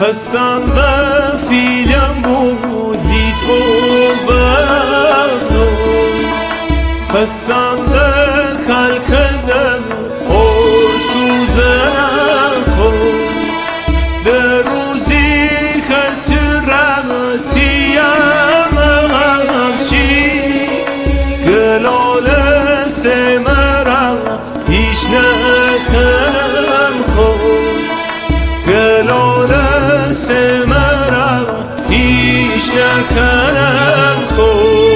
قسم به فیلم بودی تو بفتو قسم به کلکدم پرسوزن کن در روزی که تو رمتیم همچی گلال سمرم هیچ نکنم خود گلال سمرم هیچ نکنم خود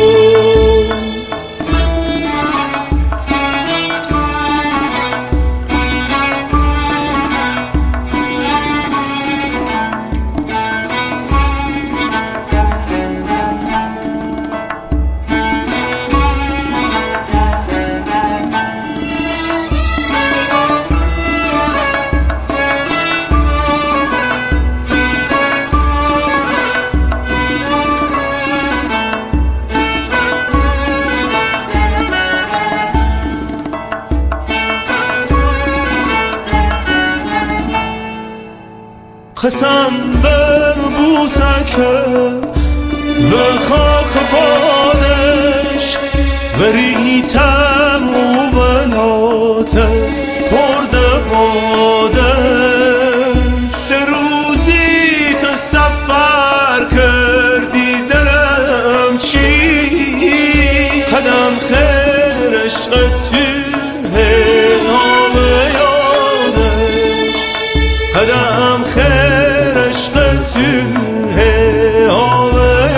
قسم به بوتکه و خاک بادش و ریتم و ولاته پرده بادش در روزی که سفر کردی دلم چی قدم خیر عشق توه همه یادش قدم خیر عشق توه همه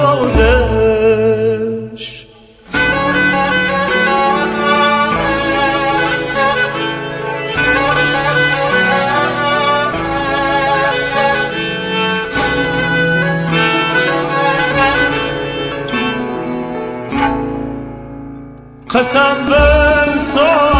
یادش قسم به